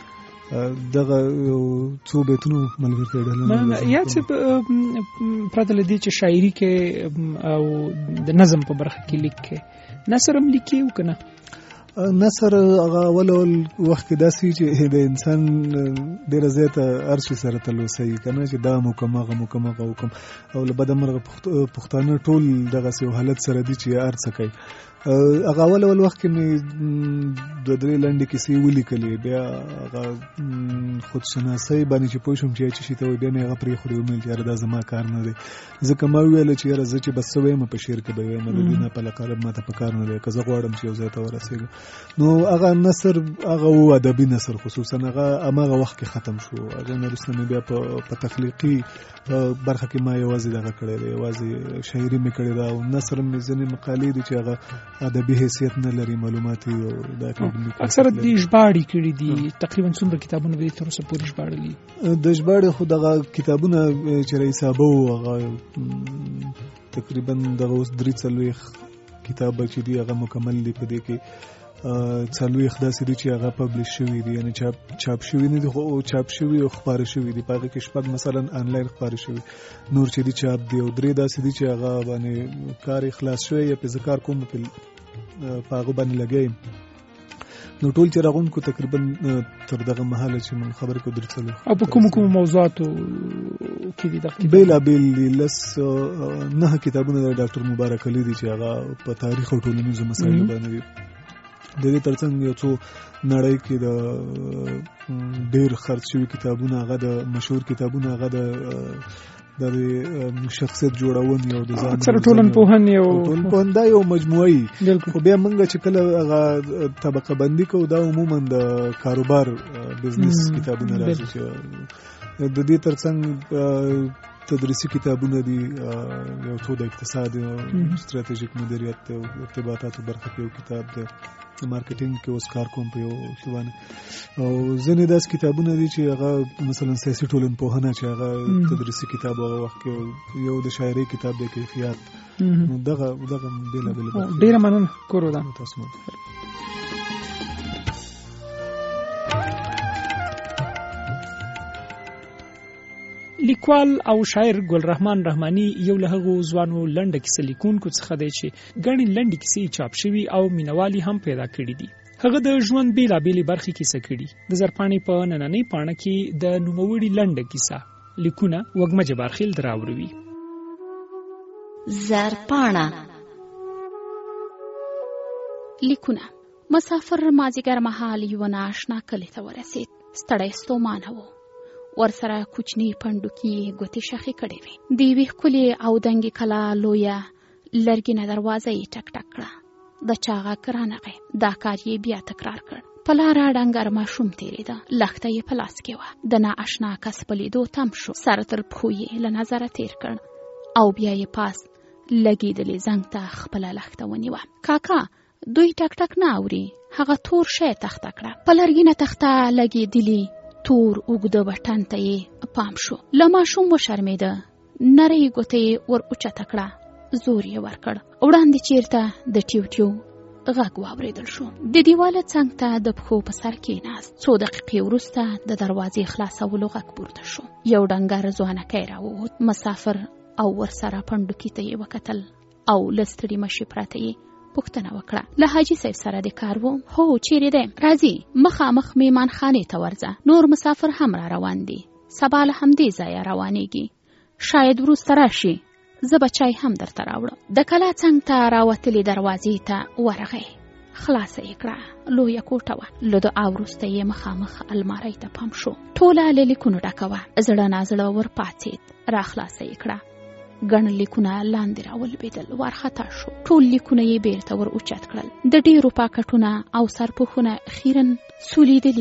دغه څو بیتونو ملګرتیا ډلونه یا چې پرته له دې چې شاعري کې او د نظم په برخه کې لیکي نثر هم لیکي او کنه نثر هغه اول وخت کې داسې چې د انسان ډېره زیاته ارشي سره تلوسي کنه چې دا مکمغه او له بده مرغه پښتانه ټول دغه سیو حالت سره دي چې ارڅ کوي هغه اول وخت کې مې د درې لنډې کیسې ولیکلې بیا هغه خودشناسۍ باندې چې پوه شوم چې څه شي ته وایي بیا مې هغه پرېښودې ومې چې یاره دا زما کار نه دی ځکه ما وویل چې یاره زه چې بس څه وایم په شعر کې به وایم د دوی نه په لقالب ماته په کار نه دی که زه غواړم چې یو ځای ته ورسېږم نو هغه نثر هغه و ادبي نثر خصوصا هغه هماغه وخت کې ختم شو هغه نه وروسته مې بیا په تخلیقي برخه کې ما یوازې دغه کړی دی یوازې شاعري مې کړې ده او نثر مې ځینې مقالې دي چې هغه ادبي حیثیت نه لري معلوماتي او دا اکثر د ژباړې کړي دي تقریبا څومره کتابونه به تر اوسه پورې ژباړلي د ژباړې خو دغه کتابونه چې حسابو هغه تقریبا دغه اوس 3 کتاب چې دی هغه مکمل دی په دې کې 40 داسې دي چې هغه پبلش شوي دي یعنی چاپ شوي نه دي خو چاپ شوي او خپاره شوي دي په هغه کې شپږ مثلا آنلاین خپاره شوي نور چې دي چاپ دي او 3 داسې دي چې هغه باندې کار اخلاص شوی یا په ذکر کوم په هغه باندې لګایم نو ټول چې راغونکو تقریبا تر دغه مهاله چې من خبرې کو درڅلو او په کوم موضوعاتو کې دي دغه بیل لس نه کتابونه د ډاکټر مبارک علي دي چې هغه په تاریخ او ټولنیزو مسایلو باندې دي د دې ترڅنګ یو څو نړۍ کې د ډېر خرڅ شوي کتابونه هغه د مشهور کتابونه هغه د شخصیت جوړونې او د ځان اکثر ټولنپوهنې دا یو مجموعي خو بیا موږ چې کله هغه طبقه بندي کوو دا عموما د کاروبار بزنس کتابونه راځي چې د دې ترڅنګ تدریسي کتابونه دي یو څو د اقتصاد او ستراتیژیک مدیریت او ارتباطاتو برخه کې یو کتاب دی مارکیټینګ کې اوس کار کوم په یو څه او ځینې داس کتابونه دي چې هغه مثلا سیاسي ټولنپوهنه چې هغه تدریسي کتاب هغه وخت کې یو د شاعري کتاب د کیفیت دغه بیل ډیره مننه کورو دا تاسو لیکوال او شاعر ګلرحمان رحماني یو له هغو ځوانو لنډه کیسې لیکونکو څخه دی چې ګڼې لنډې کیسې چاپ شوي او مینوالي هم پیدا کړي دي هغه د ژوند بیلابېلې برخې کیسه کړي د زرپاڼې په نننۍ پاڼه کې د نوموړي لنډه کیسه لیکونه وږمه جبارخیل دراوړوي زرپاڼه لیکونه مسافر مازیګر مهال یو ناشنا کلی ته ورسېد ستړی ستومانه و ورسره کوچنی پندوکي ګوتې شخې کړې وې د یوې ښکلې او دنګې کلا لویه لرګینه دروازه یې ټک ټک کړه د چا غږ رانغی دا کار یې بیا تکرار کړ په لاره ډنګر ماشوم تېرېده لښته یې په لاس کې وه د نااشنا کس په لیدو تم شو سر تر پښو یې له نظره تېر کړ او بیا یې پاس لګېدلې زنګ ته خپله لښته ونیوه کاکا دوی ټک ټک نه اوري هغه تور شی تخته کړه په لرګینه تخته لګېدلي تور اوږده بټن ته یې پام شو له ماشوم وشرمېده نرۍ ګوته یې ور اوچته کړه زور یې ورکړ وړاندې چیرته د ټیو ټیو غږ واورېدل شو د دیواله څنګ ته د پښو په سر کېناست څو دقیقې وروسته د دروازې خلاصولو غږ پورته شو یو ډنګر ځوانکی راووت مسافر او ورسره پنډوکي ته یې وکتل او له ستړي مشي پرته یې پوښتنه وکړه له حاجي صاحب سره د کار و هو چیرې دی راځي مخامخ میمانخانې ته ورځه نور مسافر هم را روان دي سبا له همدې ځایه روانېږي شاید وروسته راشي زه به چای هم درته راوړم د کلا څنګ ته راوتلې دروازې ته ورغی خلاصه یې کړه لویه کوټه وه له دعا وروسته یې مخامخ المارۍ ته پام شو ټوله له لیکونو ډکه وه زړه نازړه ور پاڅېد را خلاصه یې کړه ګڼ لیکونه لاندې راولوېدل وارخطا شو ټول لیکونه یې بیرته ور اوچت کړل د ډېرو پاکټونه او سرپوښونه خیرن سولیدلي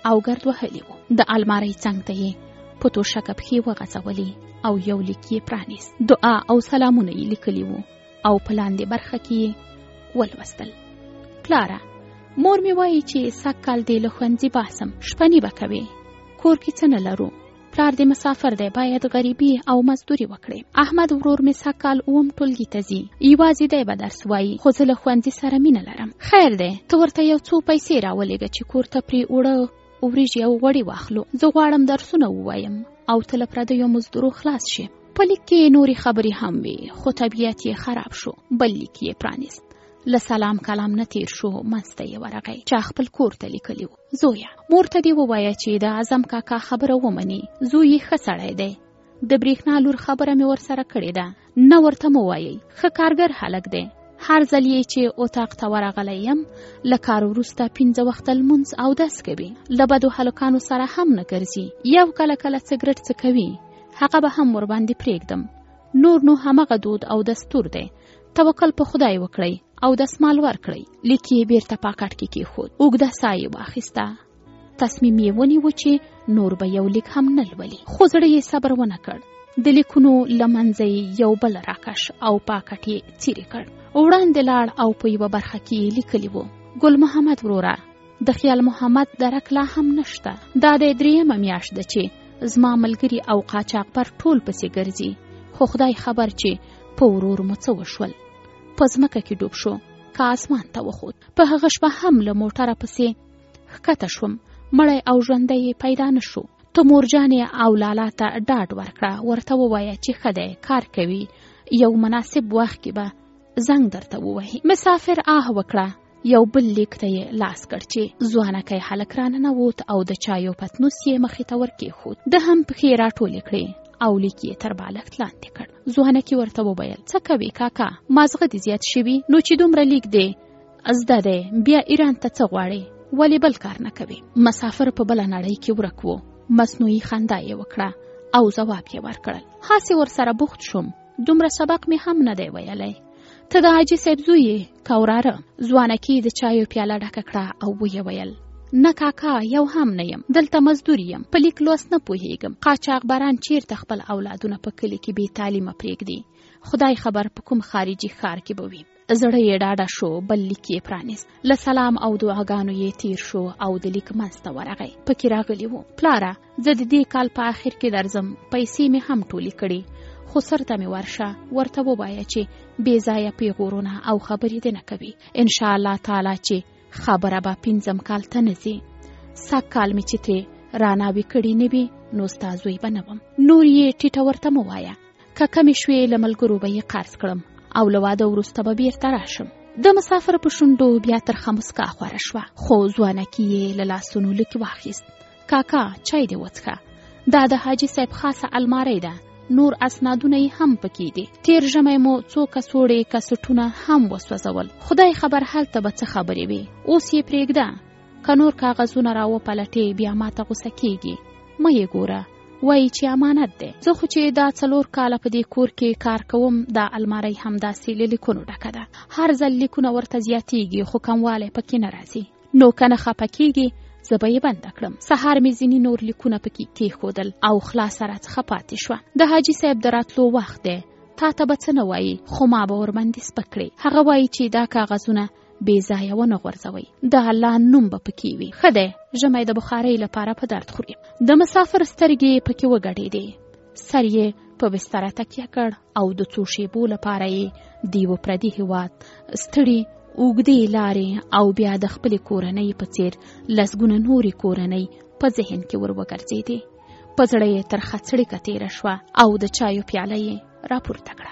او ګرد وهلی و. د المارۍ څنګ ته یې په توشکه پښې وغځولې او یو لیک یې پرانیست. دعا او سلامونه یې لیکلي وو او په لاندې برخه کې یې ولوستل: پلاره، مور مې وایي چې سږ کال دې له ښوونځي باسم، شپنې به کوې، کور کې څه نه لرو، پلار دې مسافر دی، باید غریبي او مزدوري وکړي. احمد ورور مې سږ کال 9 ټولګي ته ځي، یوازې دی به درس وایي، خو زه له ښوونځي سره مینه لرم. خیر دی، ته ورته یو څو پیسې راولېږه چې کور ته پرې اوړه وریجې او غوړي واخلو. زه غواړم درسونه ووایم او ته له پردیو مزدورو خلاص شي. په لیک کې نورې خبرې هم وي، خو طبیعت یې خراب شو. بل لیک یې پرانیست. له سلام کلام نه تیر شو، منځ ته یې ورغی چې خپل کور ته لیکلي وو: زویه، مور ته دې ووایه چې د اعظم کاکا خبره ومني، زوی یې ښه سړی دی. د برېښنا لور خبره مې ورسره کړې ده، نه ورته مو وایئ، ښه کارګر هلک دی. هر ځل یې چې اطاق ته ورغلی یم، له کار وروسته 5 وخته لمونځ اودس کوي، له بدو هلکانو سره هم نه ګرځي، یو کله کله سګرټ څکوي، هغه به هم ورباندې پرېږدم. نور نو همغه دود او دستور دی. توکل په خدای وکړئ او دسمال ورکړئ. لیک یې بیرته پاکټ کې کېښود. اوږده ساه یې واخیسته. تصمیم یې ونیو چې نور به یو لیک هم نه لولي، خو زړه یې صبر ونه کړ. د لیکونو له منځه یو بل راکش او پاکټ یې څیرې کړ. وړاندې لاړ او په یوه برخه کې یې لیکلي وو: ګل محمد وروره، د خیال محمد درک لا هم نشته. دا د 3مه میاشت ده چې زما ملګري او قاچاق پر ټول پسې ګرځي، خو خدای خبر چې په ورور مو څه وشول. په ځمکه کې ډوب شو، که اسمان ته وخوت. په هغه شپه هم له موټره پسې ښکته شوم، مړی او ژوندی یې پیدا نه شو. ته مورجانې او لالا ته ډاډ ورکړه، ورته ووایه چې ښه دی، کار کوي، یو مناسب وخت کې به زنګ درته ووهي. مسافر آه وکړه. یو بل لیک ته یې لاس کړ چې ځوانکی هلک راننوت او د چایو پتنوس یې مخې ته ورکېښود. ده هم پښې راټولې کړې او لیک یې تر بالښت لاندې کړ. ځوانکي ورته وویل: څه کوې کاکا؟ مازغه دې زیات شوي، نو چې دومره لیک دی زده دی، بیا ایران ته څه غواړې؟ ولې بل کار نه کوې؟ مسافر په بله نړۍ کې ورک و. مصنوعي خندا یې وکړه او ځواب یې ورکړل: هاسې ورسره بوخت شوم، دومره سبق مې هم نه دی ویلی. ته د حاجي صاحب زوی یې که وراره؟ ځوانکي د چایو پیاله ډکه کړه او ویې ویل: نه کاکا، یو هم نه یم، دلته مزدور یم، په لیک لوست نه پوهیږم. قاچاق بران چیرته خپل اولادونه په کلي کې بې تعلیمه پرېږدي، خدای خبر په کوم خارجي ښار کې به وي. زړه یې ډاډه شو. بل لیک یې پرانیست. له سلام او دعاګانو یې تیر شو او د لیک منځ ته ورغی. پکې راغلی وو: پلاره، زه د دې کال په آخر کې درځم، پیسې مې هم ټولې کړې، خو سرته مې ورشه، ورته ووایه چې بې ځایه پیغورونه او خبرې دې نه کوي. انشاءالله تعالی چې خبره به 5 کال ته نه ځي. سږ کال مې چې ترې راناوي کړي نه وي، نو ستا زوی به نه وم. نور یې ټیټه ورته مه وایه، که کمې شوې له ملګرو به یې قرض کړم او له واده وروسته به بیرته راشم. د مسافر په شونډو بیا ترخه مسکا خوره شوه، خو ځوانکي یې له لاسونو لیک واخیست. کاکا، چای دې وڅښه، دا د حاجي صاحب خاصه المارۍ ده، نور اسنادونه یې هم پکې دي. تیر ژمی مو څو کڅوړې کسټونه هم وسوځول، خدای خبر هلته به څه خبرې وي. اوس یې پرېږده، که نور کاغذونه راوپلټې بیا ماته غوسه کېږي. مه یې ګوره، وایي چې امانت دی. زه خو چې دا 4 کاله په دې کور کې کار کوم، دا المارۍ همداسې له لیکونو ډکه ده. هر ځل لیکونه ورته زیاتېږي، خو کموالی پکې نه راځي. نو که نه خفه کېږي، زه به یې بنده کړم. سهار مې ځینې نور لیکونه پکې کېښودل او خلاصه راڅخه پاتې شوه. د حاجي صاحب د راتلو وخت دی، تا ته به څه نه وایي، خو ما به ورباندې سپک کړې. هغه وایي چې دا کاغذونه بې ځایه ونه غورځوئ، د الله نوم به پکې وي. ښه دی، ژمی د بخارۍ لپاره په درد خوري. د مسافر سترګې پکې وګډېدې. سر یې په بستره تکیه کړ او د څو شېبو لپاره یې د یوه پردي هېواد ستړي اوږدې لارې او بیا د خپلې کورنۍ په څېر لسګونه نورې کورنۍ په ذهن کې ور وګرځېدې. په زړه یې ترخه څړیکه تېره شوه او د چایو پیاله یې راپورته کړه.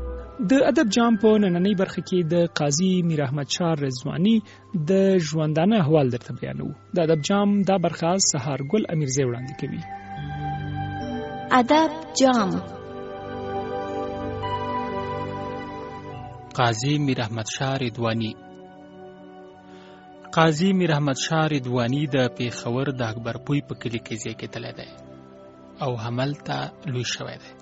د ادب جام په نننۍ برخه کې د قاضي میر احمد شاه رضواني د ژوندانه احوال درته بیانوو. د ادب جام دا برخه سهار ګل امیرزی وړاندې کوي. ادب جام. قاضي میر احمد شاه رضواني. قاضي میر احمد شاه رضواني د پیښور د اکبرپوی په کلي کې زیږېدلی دی او هملته لوی شوی دی.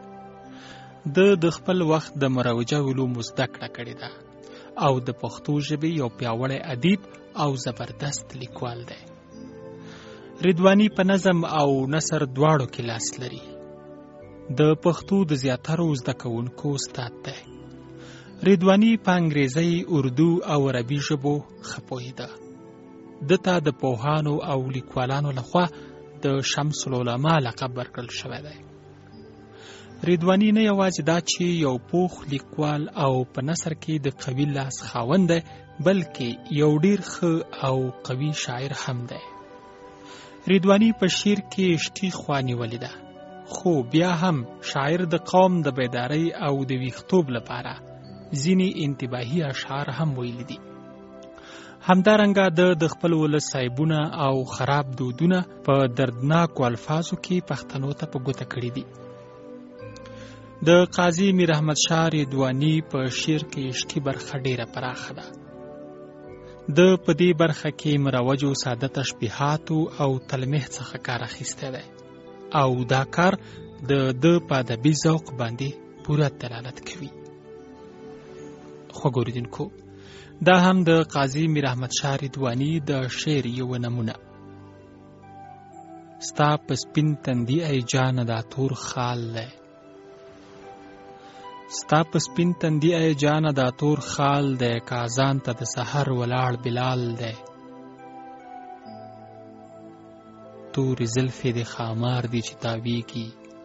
د خپل وخت د مروجه علومو زده کړه کړې ده او د پښتو ژبې یو پیاوړی ادیب او زبردست لیکوال دی. رضواني په نظم او نثر دواړو کې لاس لري. د پښتو د زیاترو زده کوونکو استاد دی. رضواني په انګریزي، اردو او عربي ژبو ښه پوهېده. دته د پوهانو او لیکوالانو لخوا د شمس العلماء لقب ورکړل شوی دی. رضواني نه یوازې دا چې یو پوخ لیکوال او په نثر کې د قوي لاس خاوند دی، بلکې یو ډیر ښه او قوي شاعر هم دی. رضواني په شعر کې شتي خوا نیولې ده، خو بیا هم شاعر د قوم د بیدارۍ او د ویښتوب لپاره ځینې انتباهي اشعار هم ویلي دي. همدارنګه د خپل ولس عیبونه او خراب دودونه په دردناکو الفاظو کې پښتنو ته په ګوته کړي دي. د قاضي میر احمد شاه رضواني په شعر کې عشقي برخه ډیره پراخه ده. د په دې برخه کې مروجو ساده تشبیهاتو او تلمح څخه کار اخیستی دی او دا کار د په ادبي ذوق باندې پوره دلالت کوي. خوږو اوریدونکو، دا هم د قاضي میر احمد شاه رضواني د شعر یو نمونه. ستا په سپین تندي ای جانه دا تور خال دی، ستا په سپین تندي ای جانه دا تور خال دی، کازان ته د سحر ولاړ بلال دی. تورې زلفې د خامار دي چې تاویږي،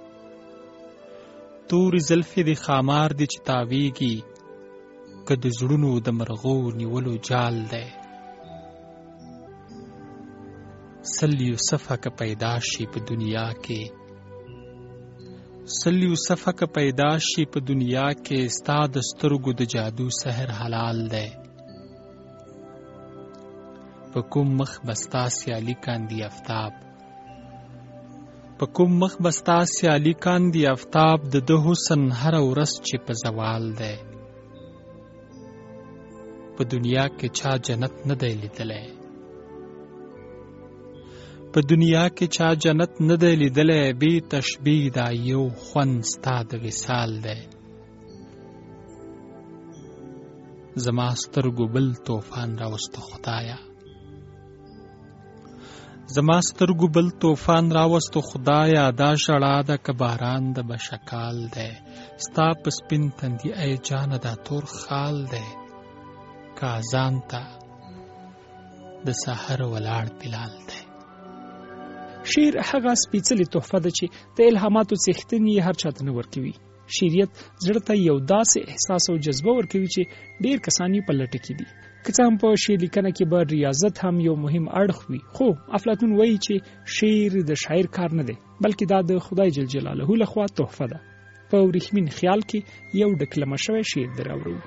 تورې زلفې د خامار دي چې تاویږي، که د زړونو د مرغو نیولو جال دی. سل یوسفه که پیدا شي په دنیا کې، سل یوسفه که پیدا شي په دنیا کې، ستا د سترګو د جادو سحر حلال دی. په کوم مخ بستا سیالی کاندي آفتاب، په کوم مخ بستا سیالی کاندي آفتاب، د ده حسن هر ورځ چې په زوال دی. په دنیا کې چا جنت نه دی لیدلی، په دنیا کې چا جنت نه دی لیدلی، بې تشبیه دا یو خوند ستا د وصال دی. زما سترګو بل طوفان راوسته خدایا، زما سترګو بل طوفان راوسته خدایا، دا ژړا ده که باران د بشکال دی. ستا په سپین تندي ای جانه دا تور خال دی، کازان ته د سحر ولاړ بلال دی. شعر هغه سپېڅلې تحفه ده چې د الهاماتو څښتن یې هر چاته نه ورکوي. شعریت زړه ته یو داسې احساس او جذبه ورکوي چې ډېر کسان یې په لټه کې دي. که څه هم په شعر لیکنه کې به ریاضت هم یو مهم اړخ وي، خو افلاطون وایي چې شعر د شاعر کار نه دی، بلکې دا د خدای جل جلاله لخوا تحفه ده. په وریښمین خیال کې یو ډکلمه شوی شعر دراوړو.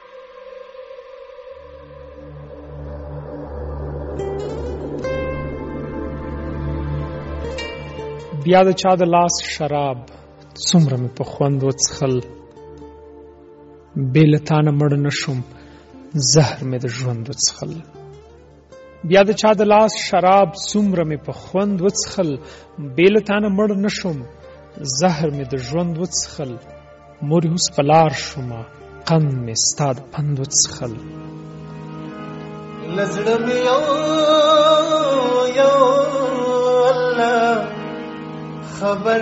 بیا د چا د لاس شراب څومره مې په خوند وڅښل، بې له تا نه مړ نه شوم زهر مې د ژوند وڅښل. بیا د چا د لاس شراب څومره مې په خوند وڅښل، بې له تا نه مړ نه شوم زهر مې د ژوند وڅښل. مور اوس په لار شومه قند مې ستا د پند وڅښل. له زړه مې یو الله خبر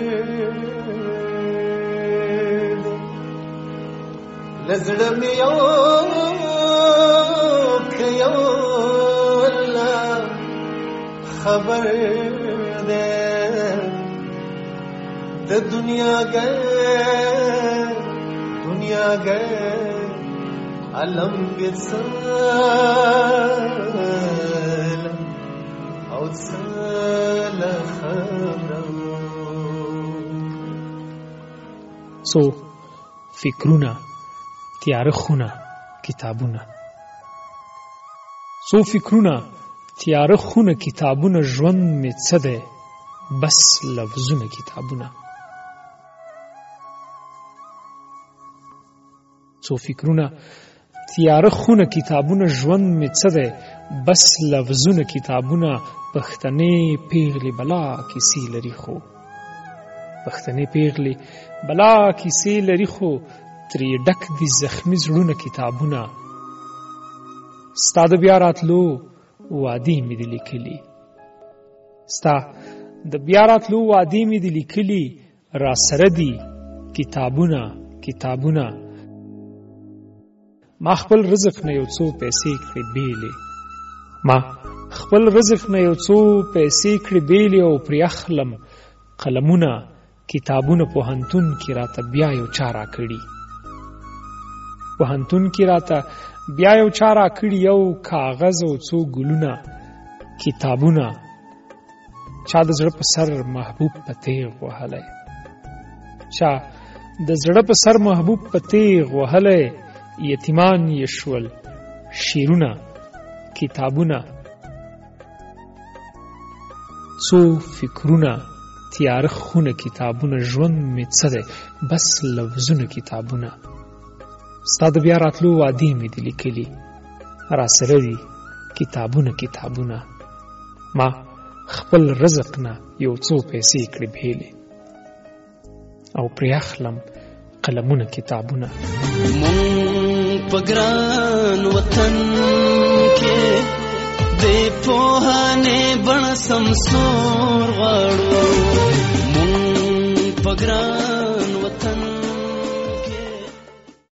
لزړه مې یو الله خبر دې د دنیا گئے علم بسال او سال خبرم سو فکرونه تیاره خونه کتابونه، سو فکرونه تیاره خونه کتابونه، ژوند مې څه دی بس لفظونه کتابونه. سو فکرونه تیاره خونه کتابونه، ژوند مې څه دی بس لفظونه کتابونه. پښتنې پیغلې بلا کیسې لري خو، پښتنې پیغلې بلا کیسې لري خو، ترې ډک دي زخمي زړونه کتابونه. ستا د بیا راتلو وعدې مې دي لیکلي، ستا د بیا راتلو وعدې مې دي لیکلي، را سره دي کتابونه کتابونه. ما خپل رزق نه یو څو پیسې کړې بیلې، ما خپل رزق نه یو څو پیسې کړې بیلې او پرې اخلم قلمونه کتابونه. پوهنتون کې راته بیا یو چا راکړي، پوهنتون کې راته بیا یو چا راکړي، یو کاغذ او څو ګلونه کتابونه. چا د زړه په سر محبوب په تیغ وهلی، چا د زړه په سر محبوب په تیغ وهلی. یتیمان یې شول شیرونه کتابونه. څو فکرونه تیاره خونه کتابونه. ژوند مې څه دی بس لفظونه کتابونه. ستا د بیا راتلو وعدې مې دي لیکلي، را سره دي کتابونه کتابونه. ما خپل رزق نه یو څو پیسې کړې بیلې او پرې اخلم قلمونه کتابونه. مونږ په ګران وطن کې د پوهانې بڼه سمسور غواړو، مونږ په ګران وطن